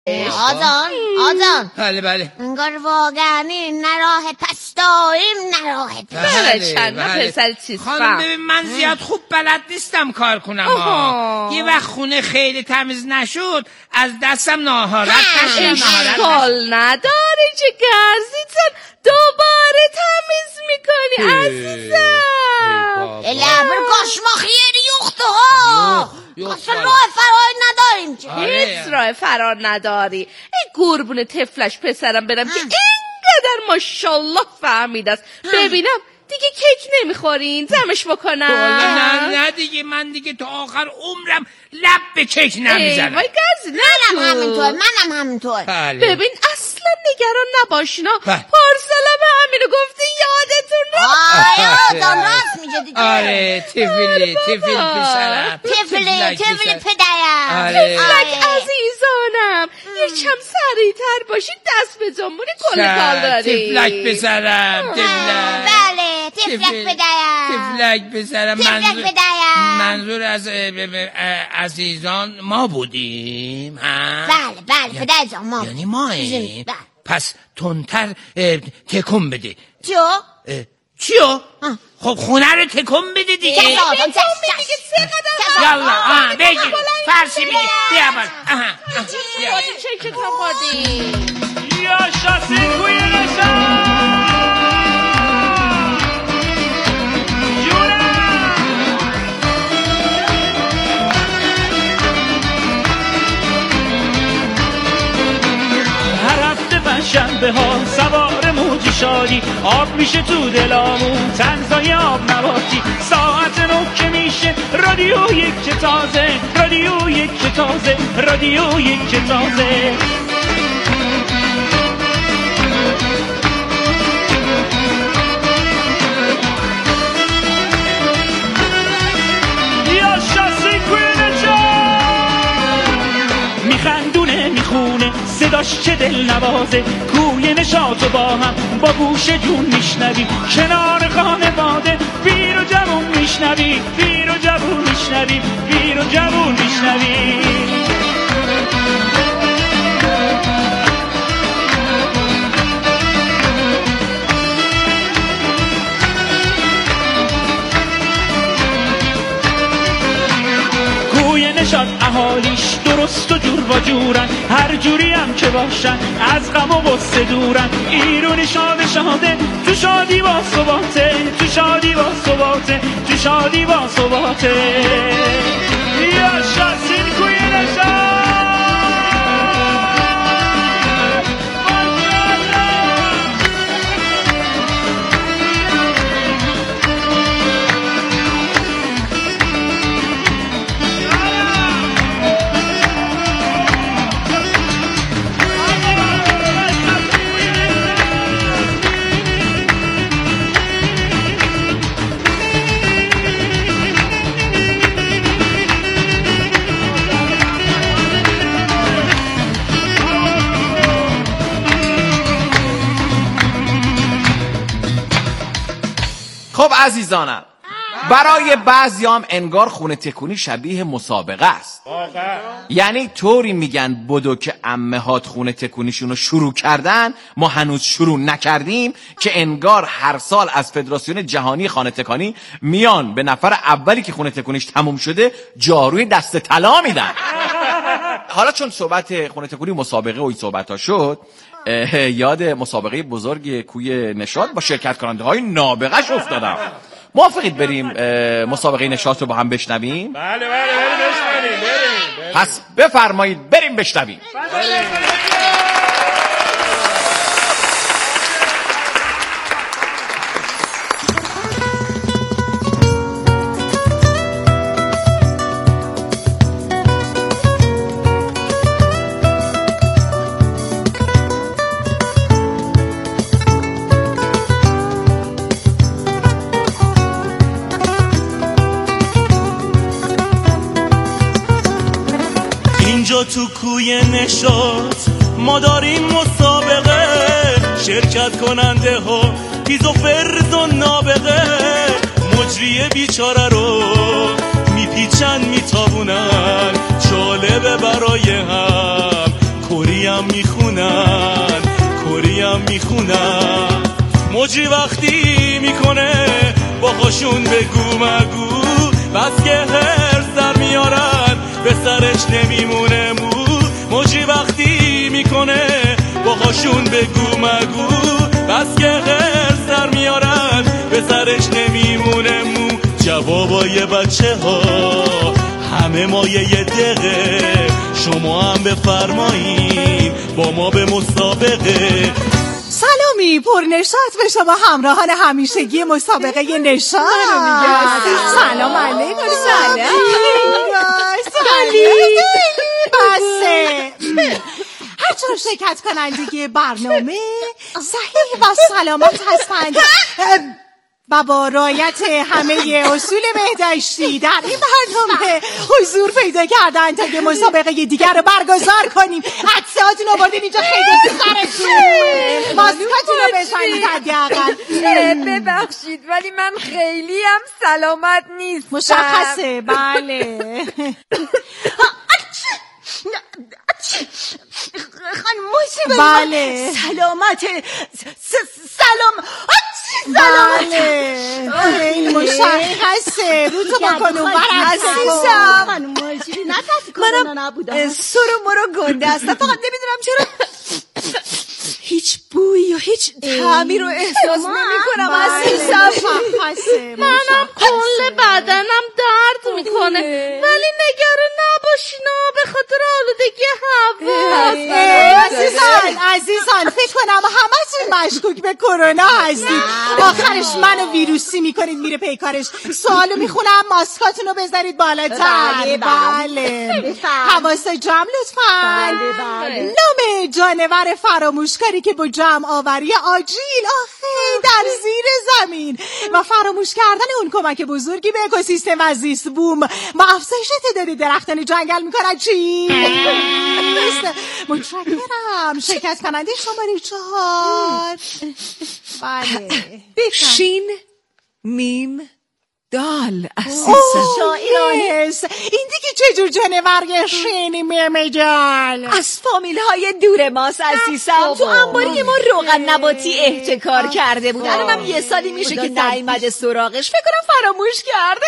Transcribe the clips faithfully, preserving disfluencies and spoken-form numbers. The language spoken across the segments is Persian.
آزان آزان بله بله انگار واقعا این نه راه پس داریم نه راه بله چند پسر چیز خانم ببین من زیاد خوب بلد نیستم کار کنم ها. یه وقت خونه خیلی تمیز نشد از دستم ناهارت کشم. اشکال نداره چه گرزیتن دوباره تمیز میکنی عزیزم. لبر گاشماخی ریخته ها. اصلا راه فرار نداریم چه هیچ راه فرار نداری. این قربون تفلش پسرم برم که اینقدر ماشاءالله فهمیده است. ببینم دیگه کیک نمیخورین زمش بکنم. نه نه دیگه من دیگه تا آخر عمرم لب به کیک نمیزنم. وای گرز منم همینطور منم همینطور. ببین اصلا نگران نباشینا. پارسالم همینو گفته یادتون آره آدم راست میگه دیگه. آره تفلی تفل پسرم تفلی تفلی پدرم. تفلک عزیزانم یه کم سریعتر باشین دست به زنبون کل کال داری. تفلک پسرم تفلک. بله تفلک پدرم. تفلک پسرم. تفلک پدرم. منظور از عزیزان ما بودیم ها؟ بله بله پدر جان ما یعنی ماییم. پس تندتر تکون بده. چیو؟ چیو؟ خب خونه رو تکون بده دیگه. چه آدم چه چه یالا آه بگی فرسی بگی بیا بال آها چه چه کام خوردی یا شاسی کوی نشان شنبه ها سوار موجی شادی آب میشه تو دلامون تنزای آب نباتی ساعت نو که میشه رادیو یک که تازه رادیو یک که تازه رادیو یک که تازه یا شاسی کوینه جان میخندونه میخونه صداش چه دل نوازه کوی نشاط و با هم با گوش جون میشنوی کنار خانواده پیر و جوون میشنوی پیر و جوون میشنوی پیر و جوون میشنوی نشاد اهالیش درست و جور و جورن هر جوری هم که باشن از غم و غصه دورن ایرونی شاده شاده تو شادی با ثباته تو شادی با ثباته تو شادی با ثباته یا شاسین کوی نشاد خب عزیزانم برای بعضیام انگار خونه تکونی شبیه مسابقه است. یعنی طوری میگن بدو که عمه هات خونه تکونیشونو شروع کردن ما هنوز شروع نکردیم که انگار هر سال از فدراسیون جهانی خانه تکانی میان به نفر اولی که خونه تکونیش تموم شده جاروی دست طلا میدن. حالا چون صحبت خونه تکونی مسابقه و این صحبت ها شد یاد مسابقه بزرگ کوی نشاط با شرکت کننده های نابغه‌اش افتادم. موافقید بریم مسابقه نشاط رو با هم بشنویم؟ بله بله بریم بشنویم بریم. پس بفرمایید بریم بشنویم. تو کوی نشاط ما داریم مسابقه شرکت کننده ها تیز و فرز و نابغه مجری بیچاره رو میپیچن میتابونن جالبه برای هم کوری کوریم میخونن کوریم میخونن مجری وقتی میکنه باهاشون بگو مگو بس که هر سر میارن به سرش نمیمونه مو مجری وقتی میکنه باهاشون بگو مگو بس که هر سر میارن به سرش نمیمونه مو جوابای بچه ها همه مایه یه دقیقه شما هم بفرمایین با ما به مسابقه. سلامی پرنشاط به شما همراهان همیشگی مسابقه نشاط. سلام علیکم. سلام بسه هرچرا شرکت کنندگی برنامه صحیح و سلامت هستند و با رعایت همه اصول بهداشتی در این برنامه حضور پیدا کردن تا یه مسابقه دیگر رو برگزار کنیم. عکساتون رو بردین اینجا خیلی سرتون ماسکاتون رو بزنید حداقل. ببخشید ولی من خیلی هم سلامت نیست. مشخصه بله. خانم موسی بله سلامت سلام بله خیلی مشخصه رو تو بکن اون عزیزم خانم موسی نترسی کرونا نبودم سرو مرو گنده هستم فقط نمیدونم چرا هیچ بویی یا هیچ طعمی رو احساس نمی کنم عزیزم. منم کل بدنم درد میکنه ولی نگران نباشین به خاطر آلودگی هوا. عزیزان عزیزان فکر کنم همتون مشکوک به کرونا هستید. آخرش منو ویروسی میکنید میره پیکارش. سوالو میخونم ماسکاتون رو بذارید بالاتر. بله حواس جمع لطفاً. نام جانور فراموشکاری که با جمع آوری آجیل آخه در زیر زمین و فراموش کردن اون کمک بزرگی به اکوسیستم و زیست بوم و افزایش تعداد درختان جنگل میکنن. چی؟ متشکرم. شرکت کننده شماره چهار. بله شین میم دال عزیزم. شاعرانه این دیگه چجور جانور شین میم دال از فامیل های دور ماست عزیزم. تو انباری ما روغن نباتی احتکار کرده بود. الانم یه سالی میشه که نیامده سراغش. فکر کنم فراموش کرده.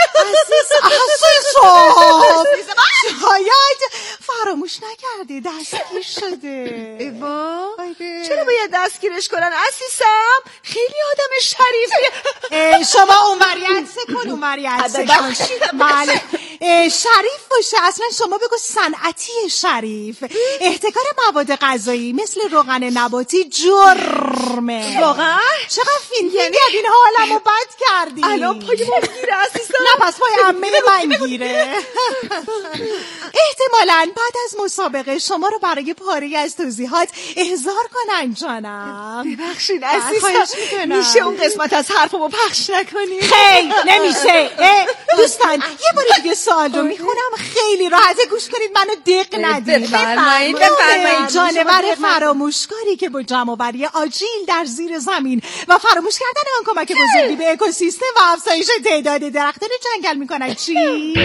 عزیزم شاید فراموش نکرده دستگیر شده. ایوا چرا باید دستگیرش کنن عزیزم؟ خیلی آدم شریفیه. شما اونوری عکس کن اونوری عکس کن. بله شریف باشه اصلا شما بگو صنعتی شریف. احتکار مواد غذایی مثل روغن نباتی جرمه. واقعا؟ چقدر فیلم یعنی این حالمو بد کردی. الان پای ما گیره عزیزم. نه پس پای عمه من گیره. احتمالاً بعد از مسابقه شما رو برای پاره از توضیحات احضار کنن جانم. ببخشید عزیزم میشه اون قسمت از حرفمو پخش نکنی؟ خیلی نمیشه. دوستان یه بار دیگه سوال رو میخونم خیلی راحت گوش کنید منو دق ندید. بفرمایید بفرمایید. جانور فراموشکاری که با جمع‌آوری آجیل در زیر زمین و فراموش کردن آن کمک بزرگی به اکوسیستم و افزایش تعداد درختان جنگل میکنن. چی؟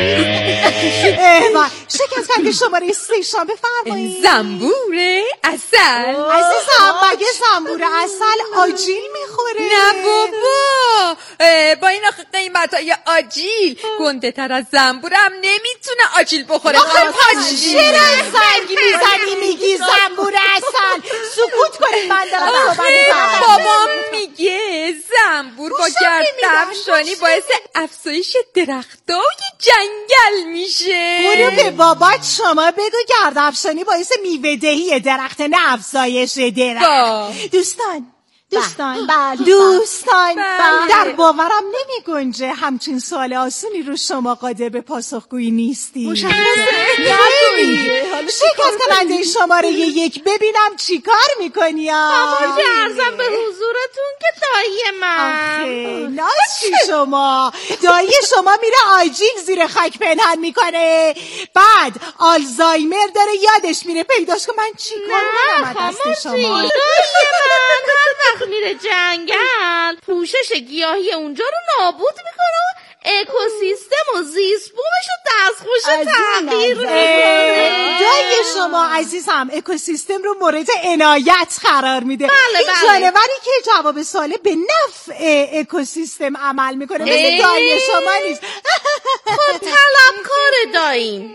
و شکست کننده شماره سه شما بفرمایید. زنبور عسل. عزیزم مگه زنبور عسل آجیل میخوره؟ نه بابا با این آخه قیمتای آجیل گنده تر از زنبورم نمیتونه آجیل بخوره. آخه پس چرا زنگ میزنی میگی زنبور عسل؟ سکوت کنید من دارم صحبت میکنم. بابام میگه زنبور با گردافشانی باعث افزایش درختای جنگل میشه. برو به بابات شما بگو گردافشانی باعث میوه دهی درخت نه افزایش درخت. دوستان دوستان بله دوستان بله. در باورم نمی گنجه همچین سوال آسونی رو شما قادر به پاسخگویی نیستی. شکست کننده شماره یک ببینم چی کار میکنی. بابا ارزم به حضورتون که دایی من آخه ناشی شما دایی شما میره آجیل زیر خاک پنهان میکنه بعد آلزایمر داره یادش میره پیداش که من چی کار کنم از دست شما. دایی من هر وقت میره جنگل پوشش گیاهی اونجا رو نابود میکنه و اکوسیستم و زیست بومش رو دستخوش تغییر. دایی شما عزیزم اکوسیستم رو مورد عنایت قرار میده. بله این بله. جانوری که جواب سوال به نفع اکوسیستم عمل میکنه مثل دایی شما نیست. خب طلبکار داییم.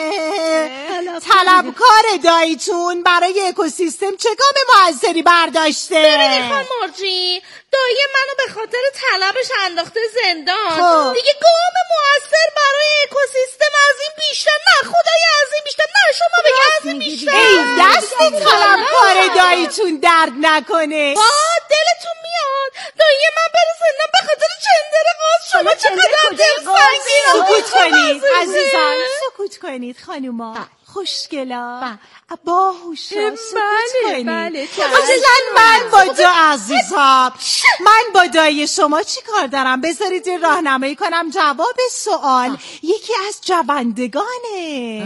طلبکار داییتون برای اکوسیستم چه گام موثری برداشته؟ ببینید خانم مرجی، دایی منو به خاطر طلبش انداخته زندان. خب. دیگه گام موثر برای اکوسیستم از این بیشتر نه، خدای از این بیشتر نه، شما بگه از این بیشتر. ای دست طلبکار داییتون درد نکنه. با دلتون میاد دایی من بره زندان به خاطر چندر قاز؟ شما چقدر دل سنگین. سکوت کنید عزیزان، سکوت کنید خانوما خوشگلا باهوشا، سکوت کنید. عزیزان من با دو عزیزم من با دایی شما چی کار دارم؟ بذارید راهنمایی کنم. جواب سوال یکی از جوندگانه.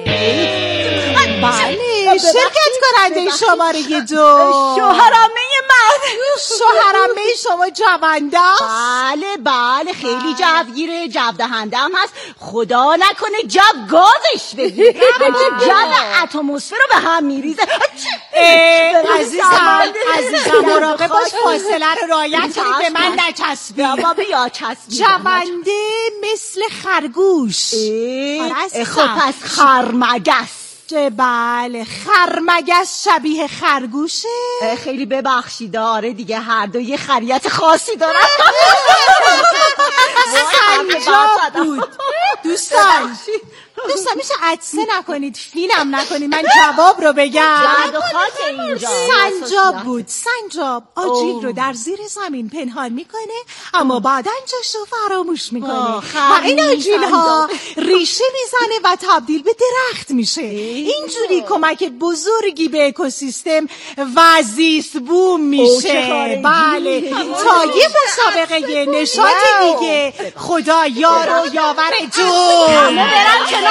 بله، شرکت کننده شماره دو شوهرامه من. شوهرامه شما جونده؟ بله بله خیلی جوگیره، جو دهنده هم هست. خدا نکنه جو گازش بگیره جو اتمسفر رو به هم میریزه. عزیزم عزیزم مراقب باش، فاصله رو رعایت کنید، به من نچسبی. بابا یا چسبی. جونده مثل خرگوش. خب پس خرمگس. بله خرمگس شبیه خرگوشه. خیلی ببخشید داره دیگه، هر دو یه خریت خاصی دارن. سنجاب بود دوستان. دوستان میشه عطسه نکنید، فیلم نکنید، من جواب رو بگم. سنجاب بود. سنجاب آجیل رو در زیر زمین پنهان میکنه اما بعداً جاش رو فراموش میکنه و این آجیل ها ریشه میزنه و تبدیل به درخت میشه. اینجوری کمک بزرگی به اکوسیستم و زیست بوم میشه. بله تا یه مسابقه نشاط دیگه. خدا یار و یاورتون. همه برن کنار.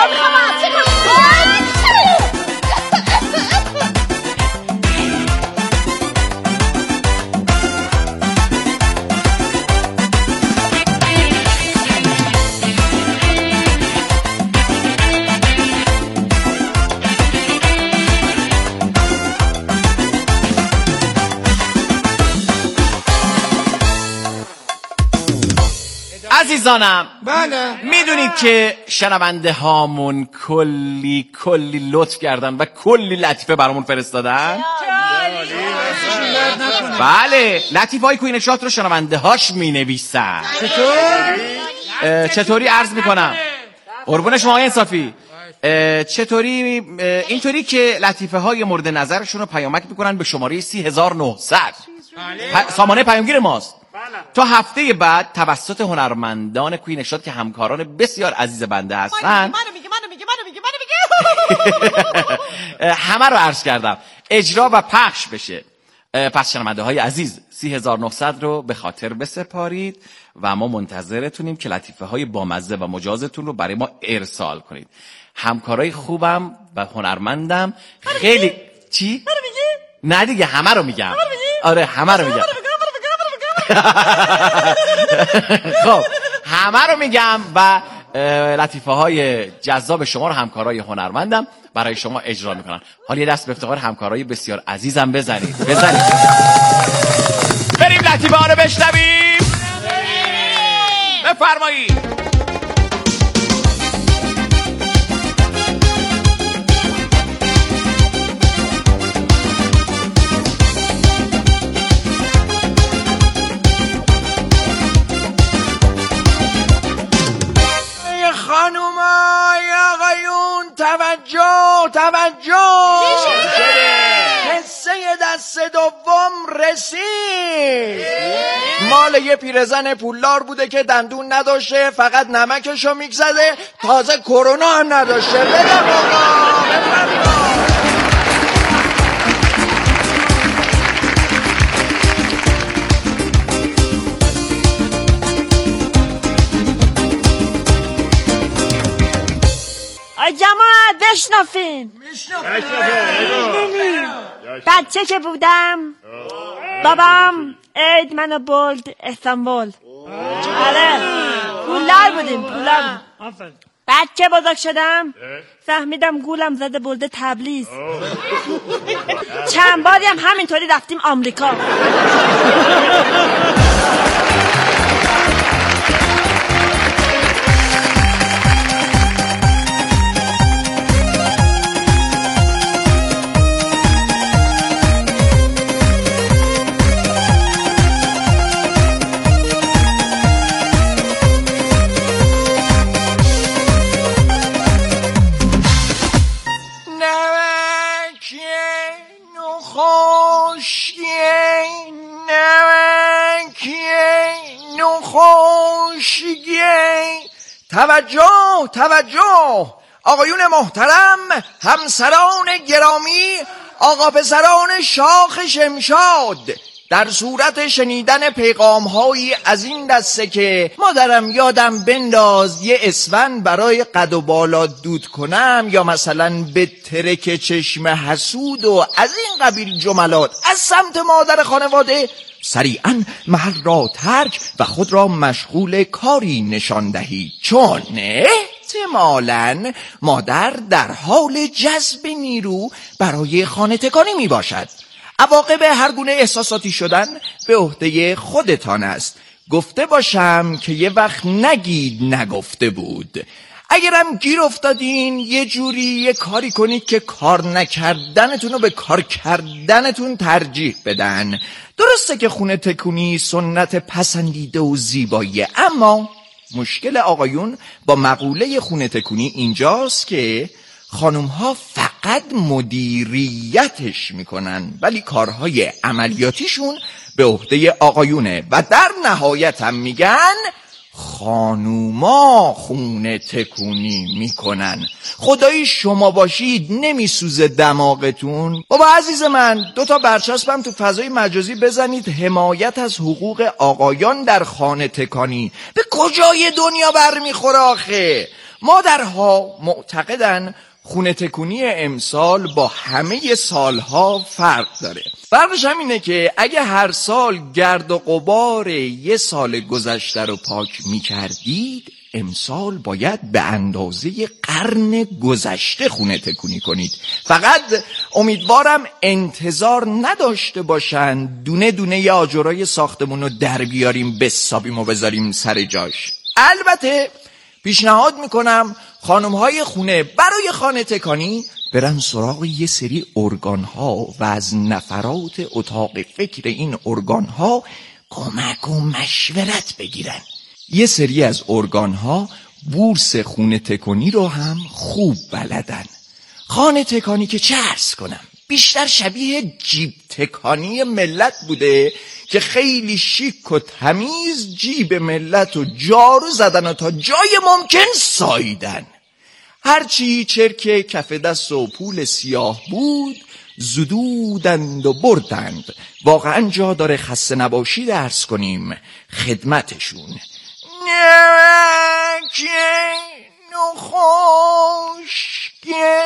عزیزانم بله میدونید که شنونده هامون کلی کلی لطف کردن و کلی لطیفه برامون فرستادن. بله لطیفه های کوین شات رو شنونده هاش می نویسن. چطور؟ چطوری عرض میکنم قربون شما آقای انصافی. چطوری اینطوری که لطیفه های مورد نظرشون رو پیامک میکنن به شماره سی هزار و نهصد سامانه پیامگیر ماست. تا هفته بعد توسط هنرمندان کوین شات که همکاران بسیار عزیز بنده هستن، منو میگه منو میگه منو میگه منو میگه همه رو عرض کردم اجرا و پخش بشه. پس شنونده های عزیز سی هزار و نهصد رو به خاطر بسپارید و ما منتظرتونیم که لطیفه های بامزه و مجازتون رو برای ما ارسال کنید. همکارای خوبم و هنرمندم خیلی چی؟ منو میگه؟ نه دیگه همه رو میگم. آره همه رو میگم. خب همه رو میگم و لطیفه های جذاب شما رو همکارای هنرمندم برای شما اجرا میکنن. حالا یه دست به افتخار همکارای بسیار عزیزم بزنید بزنید. بریم لطیفه ها رو بشنویم. بفرمایید. خانومای آقایون توجه توجه. حصه دست دوم رسید. مال یه پیرزن پولدار بوده که دندون نداشته، فقط نمکشو میگزده، تازه کرونا هم نداشته. بده آقا بفرما. جماعت بشنافین. بچه که بودم بابام عید منو برد استانبول. آره پولدار بودیم پولدار. بچه بزرگ شدم فهمیدم گولم زده برده تبلیغ. چند باری هم همینطوری رفتیم آمریکا. توجه توجه آقایون محترم، همسران گرامی، آقا پسران شاخ شمشاد، در صورت شنیدن پیغام هایی از این دسته که مادرم یادم بنداز یه اسفند برای قد و بالا دود کنم، یا مثلا به ترک چشم حسود و از این قبیل جملات از سمت مادر خانواده، سریعا محل را ترک و خود را مشغول کاری نشان دهید، چون احتمالاً مادر در حال جذب نیرو برای خانه تکانی می باشد. عواقب هر گونه احساساتی شدن به عهده خودتان است. گفته باشم که یه وقت نگید نگفته بود. اگرم گیر افتادین یه جوری یه کاری کنید که کار نکردنتون رو به کار کردنتون ترجیح بدن. درسته که خونه تکونی سنت پسندیده و زیباییه، اما مشکل آقایون با مقوله خونه تکونی اینجاست که خانوم ها فقط مدیریتش میکنن ولی کارهای عملیاتیشون به عهده آقایونه و در نهایت هم میگن خانوما خونه تکونی میکنن. خدایی شما باشید نمیسوزه دماغتون؟ بابا عزیز من، دو تا برچسبم تو فضای مجازی بزنید حمایت از حقوق آقایان در خانه تکانی. به کجای دنیا برمیخوره آخه؟ مادرها معتقدن خونه تکونی امسال با همه سالها فرق داره. فرقش هم اینه که اگه هر سال گرد و غبار یه سال گذشته رو پاک می کردید، امسال باید به اندازه قرن گذشته خونه تکونی کنید. فقط امیدوارم انتظار نداشته باشن دونه دونه ی آجرای ساختمون رو در بیاریم بسابیم و بذاریم سر جاش. البته پیشنهاد میکنم خانم های خونه برای خانه تکانی برن سراغ یه سری ارگان ها و از نفرات اتاق فکر این ارگان ها کمک و مشورت بگیرن. یه سری از ارگان ها بورس خونه تکانی رو هم خوب بلدن. خانه تکانی که چه عرض کنم، بیشتر شبیه جیب تکانی ملت بوده که خیلی شیک و تمیز جیب ملت و جارو زدن و تا جای ممکن ساییدن. هرچی چرک کف دست و پول سیاه بود زدودند و بردند. واقعا جا داره خسته نباشید عرض کنیم خدمتشون. نمک نخوشگه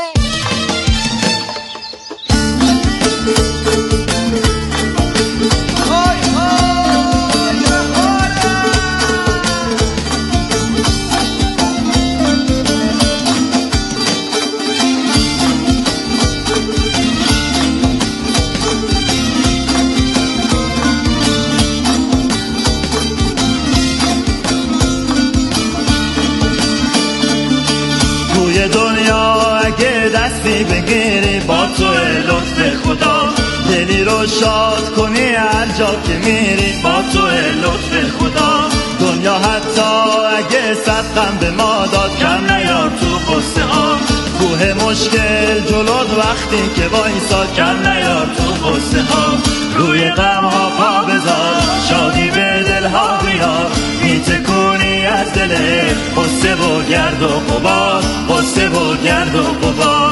دستی بگیری با تو لطف خدا، دلی رو شاد کنی هر جا که میری با تو لطف خدا. دنیا حتی اگه صد غم به ما داد کم نیار تو قصه ها. کوه مشکل جلوت وقتی که وایساد کم نیار تو قصه ها. روی غم ها پا بذار شادی به دل ها بیار، میتکونی از دل قصه و گرد و غبار، قصه و گرد و غبار.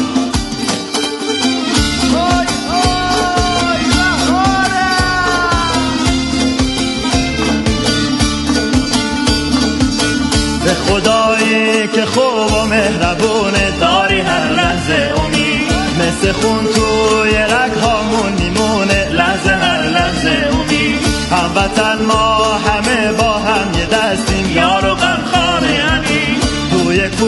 به خدایی که خوب و مهربونه داری هر لحظه امید، مثل خون توی رگ هامون میمونه لحظه هر لحظه امید. هموطن ما همه با هم یه دستیم یار و غم خانه همین، توی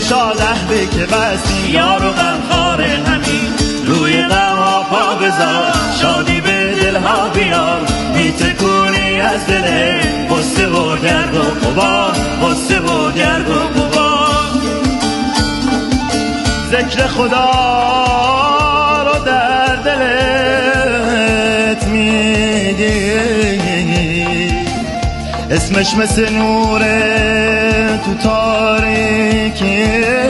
شاد عهده که بستیم یار و غمخوار همین روی غم ها پا بذار شادی به دل ها بیار میتکونی از دل غصه و درد و غبار غصه و درد و غبار ذکر خدا رو در دلت میگی اسمش مثل نوره تو تاریکی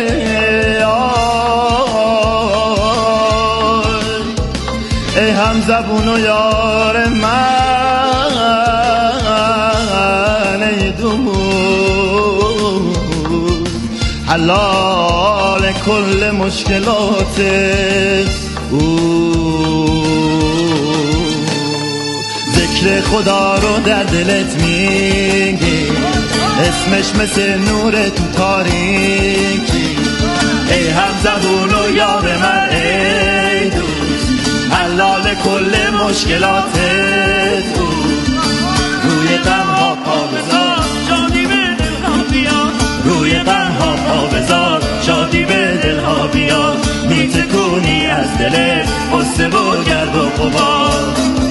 ای هم زبون و یار من ای دوست حلال کل مشکلات او ذکر خدا رو در دلت میگی اسمش مثل نور تو تاریکی ای هم زبون و یار من ای دوست حلال کل مشکلات تو روی غم ها پا بذار شادی به دل ها بیار روی غم ها پا بذار شادی به دل ها بیار میتکونی از دل غصه و گرد و غبار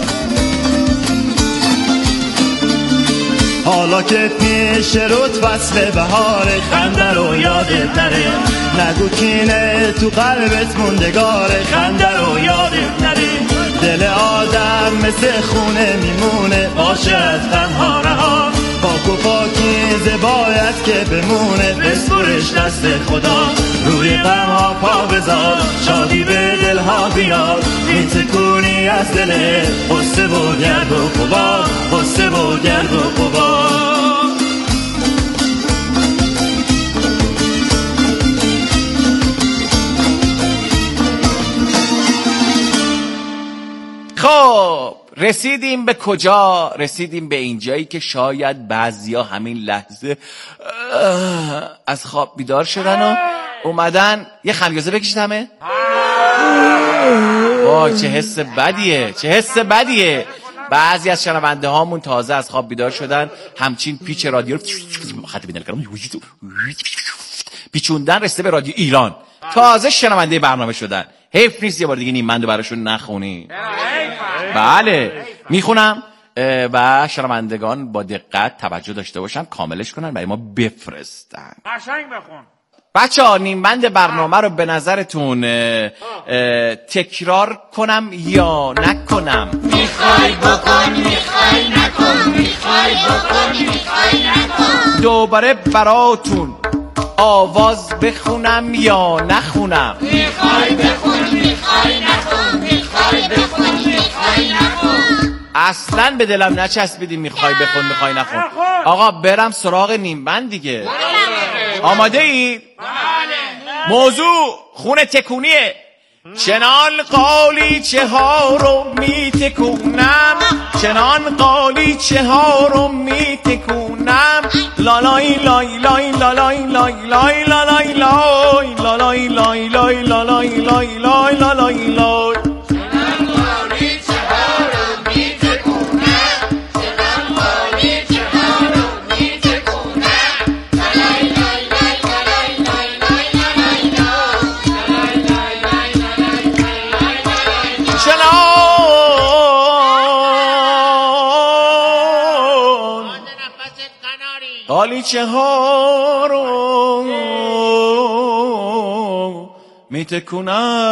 حالا که پیش رود فصل بهار خنده رو یادت نره نگو کینه تو قلبت موندگاره خنده رو یادت نره دل آدم مثل خونه میمونه باشه از غمها رها پاک و پاکیزه باید که بمونه بسپرش دست خدا روی غمها پا بذار شادی به دلها بیار میتکونی از دل غصه و گرد و غبار غصه و گرد و غبار خب رسیدیم به کجا؟ رسیدیم به اینجایی که شاید بعضیا همین لحظه از خواب بیدار شدن و اومدن یه خمیازه بکشید همه. وای چه حس بدیه، چه حس بدیه. بعضی از شنونده هامون تازه از خواب بیدار شدن، همچین پیچ رادیو خط بیدن کردم پیچوندن رسیده به رادیو ایران، تازه شنونده برنامه شدن. حیف نیست یه بار دیگه نیمندو براشون نخونی؟ بله میخونم و شنوندگان با دقت توجه داشته باشن، کاملش کنن برای ما بفرستن. قشنگ بخون بچه ها. نیمبند برنامه رو به نظرتون اه اه تکرار کنم یا نکنم؟ میخوای بکن میخوای نکن میخوای بکن میخوای نکن دوباره براتون آواز بخونم یا نخونم؟ میخوای بخون میخوای نکن میخوای بخون میخوای نکن اصلا به دلم نچسبیدی میخوای بخون میخوای نخون. آقا برم سراغ نیمبند دیگه. آماده ای؟ موضوع خونه تکونیه. چنان قالیچه ها رو میتکونم چنان قالیچه ها رو میتکونم لالای لای لای لالای لای لای لالای لای لالای لای لای لالای لای لای لالای لای قالیچه ها رو میتکونم.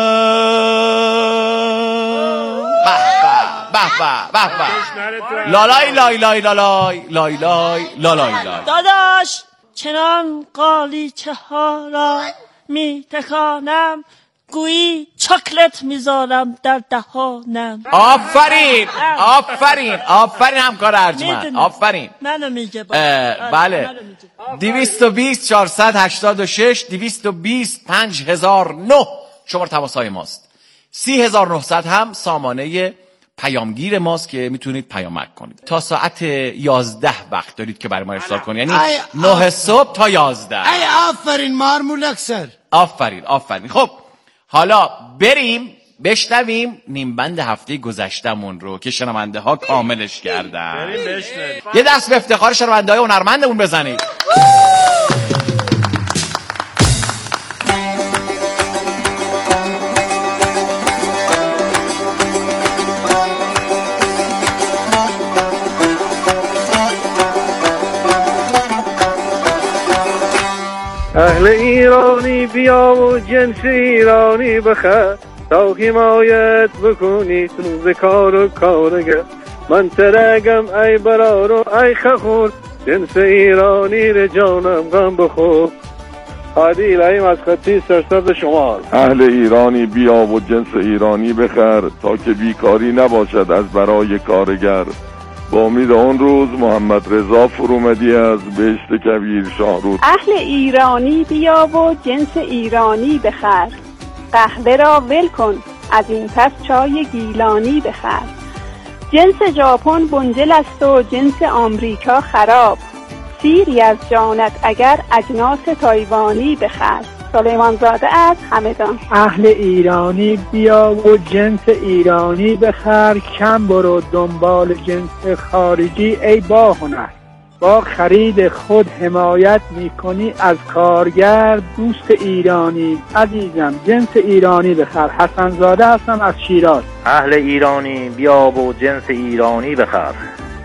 به به به به به لالای لای لای لالای لای لای لالای لای. داداش چنان قالیچه ها را میتکانم گویی چاکلت میذارم در دهانم. آفرین آفرین آفرین همکار ارجمند، آفرین. منو میگه بله. دویست و بیست چهارصد هشتاد و شش دویست و بیست پنج هزار و نه شماره تماس های ماست. سی هزار و نهصد هم سامانه پیامگیر ماست که میتونید پیامک کنید. تا ساعت یازده وقت دارید که برای ما ارسال کنید، یعنی نه صبح تا یازده. ای آفرین مارمولک سر. آفرین آفرین. خب حالا بریم بشنویم نیمبند هفته گذشتمون رو که شنونده ها کاملش کردن. یه دست به افتخار شنونده های هنرمندمون بزنید. اهل ایرانی بیا و جنس ایرانی بخر تا حمایت بکنی تو ز کار و کارگر من ترگم ای برارو ای خخور جنس ایرانی ر جانم غم بخور. عادی الهیم از خطی سرسبز شمال. اهل ایرانی بیا و جنس ایرانی بخر تا که بیکاری نباشد از برای کارگر. با امید آن روز محمد رضا فرومدی از بهشت کویر شاهرود. اهل ایرانی بیا و جنس ایرانی بخر قهوه را ول کن از این پس چای گیلانی بخر. جنس ژاپن بنجل است و جنس آمریکا خراب سیری از جانت اگر اجناس تایوانی بخر. سلیمان زاده از همدان. اهل ایرانی بیا و جنس ایرانی بخر کم برو دنبال جنس خارجی ای با هنر. با خرید خود حمایت میکنی از کارگر دوست ایرانی. عزیزم جنس ایرانی بخر. حسن زاده هستم از شیراز. اهل ایرانی بیا و جنس ایرانی بخر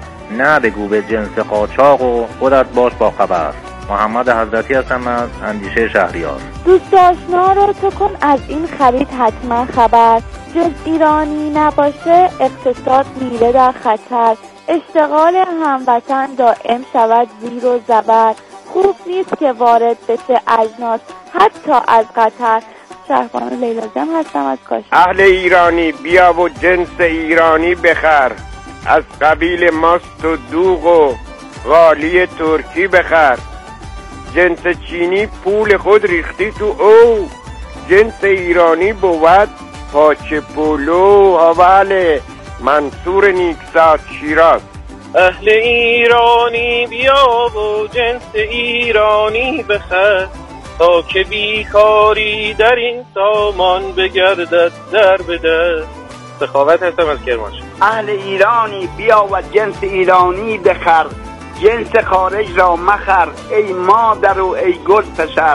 نه بگو به جنس قاچاق و خودت باش با خبر. محمد حضرتی هستم از اندیشه شهریار. دوست آشنا رو تو کن از این خرید حتما خبر. جز ایرانی نباشه اقتصاد میره در خطر. اشتغال هموطن دائم شود زیر و زبر. خوب نیست که وارد بشه اجناس حتی از قطر. شهربانو لیلا جم هستم از کاشان. اهل ایرانی بیا و جنس ایرانی بخر از قبیل ماست و دوغ و غالی ترکی بخر. جنس چینی پول خود ریختی تو او جنس ایرانی بود پاچه پولو حواله. منصور نیکزاد شیراز. اهل ایرانی بیا و جنس ایرانی بخر تا که بیکاری در این سامان بگردد در به در. سخاوت هستم از کرمانشاه. اهل ایرانی بیا و جنس ایرانی بخر جنس خارج را مخر ای مادر و ای گل پسر.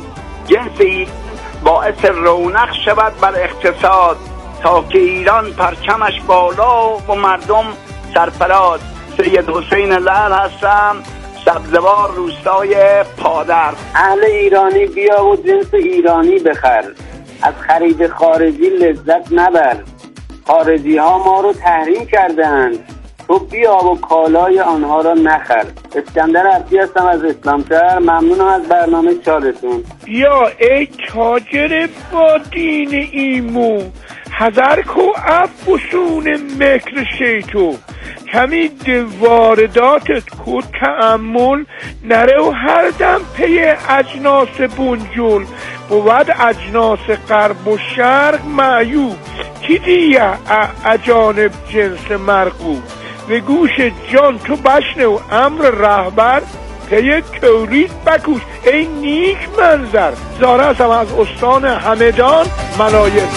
جنس ایران باعث رونق شود بر اقتصاد تا که ایران پرچمش بالا و مردم سرفراز. سید حسین لعل هستم سبزوار روستای پادر. اهل ایرانی بیا و جنس ایرانی بخر از خرید خارجی لذت نبر. خارجی ها ما رو تحریم کردند تو بیا و کالای آنها را نخر. اسکندر عبدی هستم از اسلامشهر. ممنونم از برنامه چالتون. بیا ای تاجر با دین ایمو حذر کو افسون مکر شیطو. کمی وارداتت کو تأمل نره و هر دم پی اجناس بنجل. بود اجناس غرب و شرق معیوب کی دیه اجانب جنس مرغوب. به گوش جان تو بشنو و امر رهبر پی تولید بکوش ای نیک منظر. زاره هستم از استان همدان ملایم.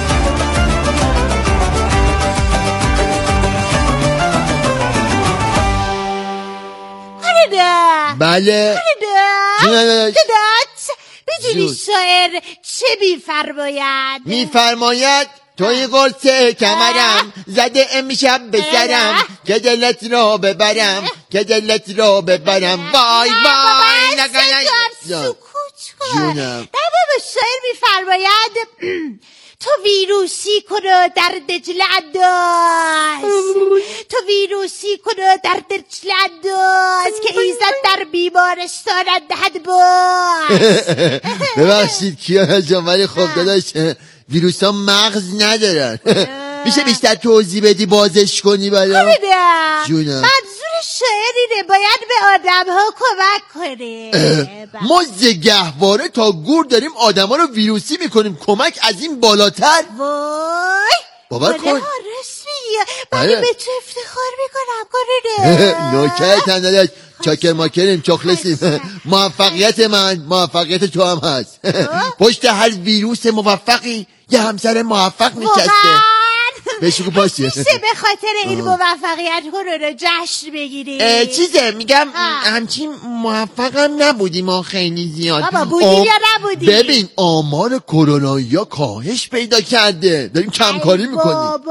بله دادت بدونی شاعر چه میفرماید؟ میفرماید توی قرص کمرم زده امشب به سرم که دلت را ببرم که دلت را ببرم. وای وای نگنه سکوت کن. نه بابا شاعر میفرماید تو ویروسی کنو در دجله انداز. تو ویروسی کنو در دجله انداز که ایزد در بیمارستان اندهد باز. ببخشید کیا جان ولی خب داداش ویروس ها مغز ندارن. میشه بیشتر توضیح بدی بازش کنی برام؟ جونم منظور شاعر اینه باید به آدم ها کمک کنه. ما زگهواره تا گور داریم آدم ها رو ویروسی میکنیم کمک از این بالاتر. وای باور کن رسمیه بله به تو افتخار میکنم کنه. نوکرت هم داداش چاکر ماکریم چاخلسیم. موفقیت من موفقیت تو هم هست. پشت هر ویروس موفقی یه همسر موفق نشسته. بشکو پاشی میشه به خاطر این موفقیت رو جشن بگیری. چیزه میگم همچین موفقم نبودیم ما خیلی زیاد. بابا بودی آم... یا نبودی؟ ببین آمار کرونایی ها کاهش پیدا کرده داریم کمکاری میکنیم.